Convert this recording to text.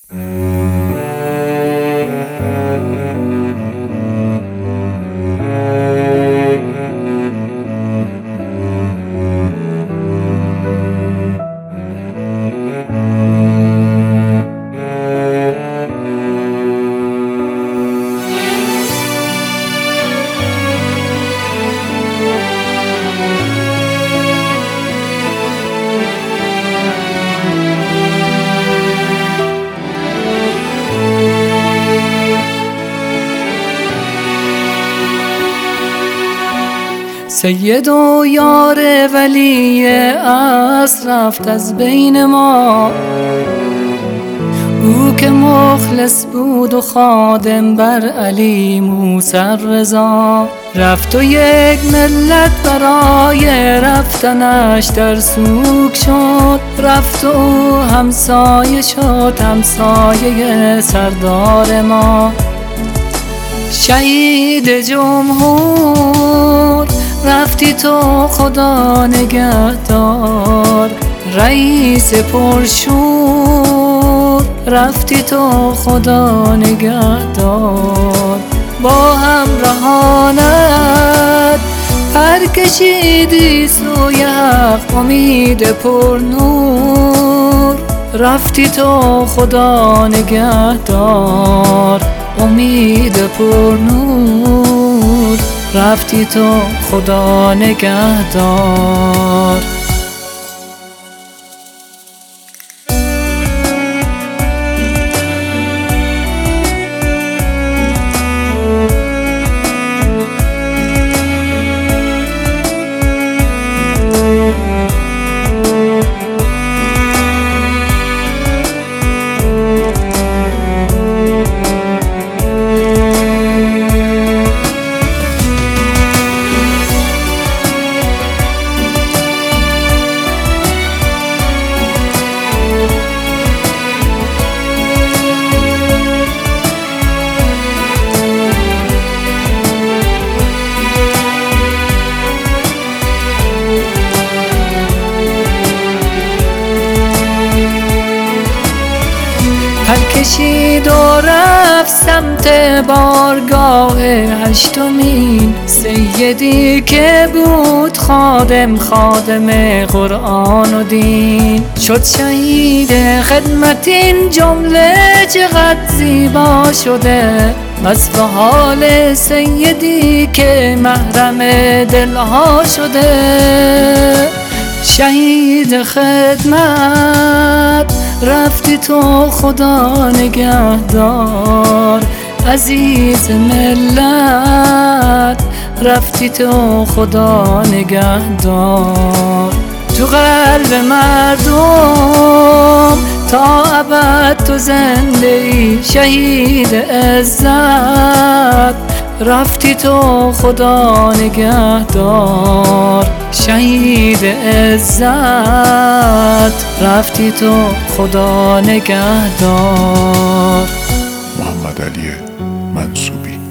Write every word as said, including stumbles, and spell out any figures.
سید و یار ولی اصل رفت از بین ما، او که مخلص بود و خادم بر علی موسی رضا. رفت و یک ملت برای رفتنش در سوگ شد، رفت و او همسایه شد همسایه سردار ما. شهید جمهور رفتی تو خدا نگهدار، رئیس پرشور رفتی تو خدا نگهدار. با همراهانت پر کشیدی سوی حق، امید پر نور رفتی تو خدا نگهدار. امید پر نور رفتی تو خدا نگهدار. پر کشید و رفت سمت بارگاه هشتمین، سیدی که بود خادم خادم قرآن و دین. شد شهید خدمت، این جمله چقدر زیبا شده، بس به حال سیدی که محرم دلها شده. شهید خدمت رفتی تو خدا نگهدار، عزیز ملت رفتی تو خدا نگهدار. تو قلب مردم تا ابد تو زنده ای، شهید عزت رفتی تو خدا نگهدار. شهید عزت رفتی تو خدا نگهدار. محمد علی منصوبی.